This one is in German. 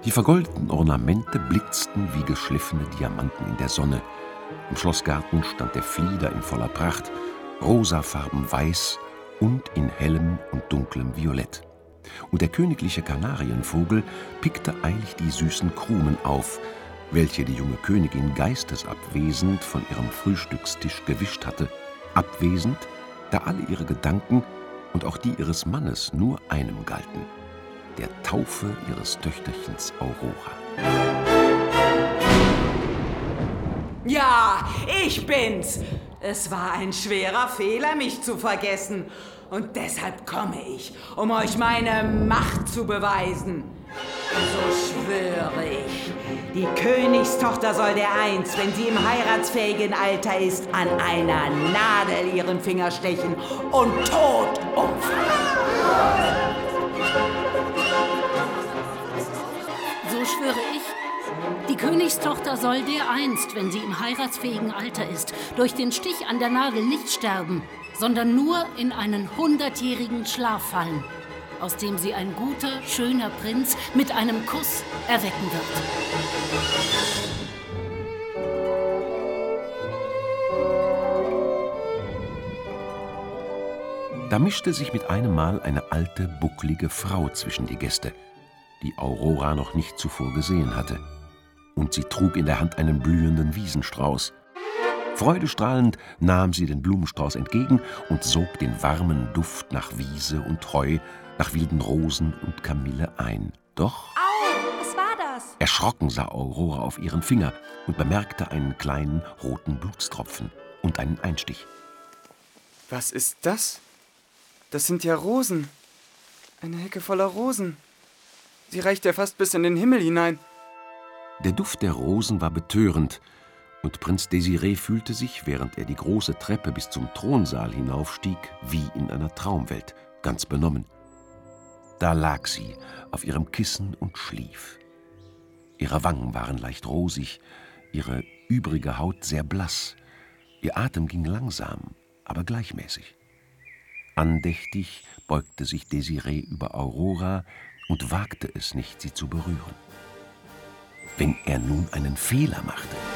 Die vergoldeten Ornamente blitzten wie geschliffene Diamanten in der Sonne. Im Schlossgarten stand der Flieder in voller Pracht, rosafarben weiß und in hellem und dunklem Violett. Und der königliche Kanarienvogel pickte eilig die süßen Krumen auf, welche die junge Königin geistesabwesend von ihrem Frühstückstisch gewischt hatte, abwesend, da alle ihre Gedanken und auch die ihres Mannes nur einem galten: der Taufe ihres Töchterchens Aurora. Ja, ich bin's. Es war ein schwerer Fehler, mich zu vergessen. Und deshalb komme ich, um euch meine Macht zu beweisen. So schwöre ich, die Königstochter soll dereinst, wenn sie im heiratsfähigen Alter ist, an einer Nadel ihren Finger stechen und tot umfallen. So schwöre ich, die Königstochter soll dereinst, wenn sie im heiratsfähigen Alter ist, durch den Stich an der Nadel nicht sterben, sondern nur in einen 100-jährigen Schlaf fallen, aus dem sie ein guter, schöner Prinz mit einem Kuss erwecken wird. Da mischte sich mit einem Mal eine alte, bucklige Frau zwischen die Gäste, die Aurora noch nicht zuvor gesehen hatte. Und sie trug in der Hand einen blühenden Wiesenstrauß. Freudestrahlend nahm sie den Blumenstrauß entgegen und sog den warmen Duft nach Wiese und Heu, nach wilden Rosen und Kamille ein. Doch Au, was war das? erschrocken sah Aurora auf ihren Finger und bemerkte einen kleinen roten Blutstropfen und einen Einstich. Was ist das? Das sind ja Rosen. Eine Hecke voller Rosen. Sie reicht ja fast bis in den Himmel hinein. Der Duft der Rosen war betörend, und Prinz Désiré fühlte sich, während er die große Treppe bis zum Thronsaal hinaufstieg, wie in einer Traumwelt, ganz benommen. Da lag sie auf ihrem Kissen und schlief. Ihre Wangen waren leicht rosig, ihre übrige Haut sehr blass. Ihr Atem ging langsam, aber gleichmäßig. Andächtig beugte sich Désiré über Aurora und wagte es nicht, sie zu berühren. Wenn er nun einen Fehler machte.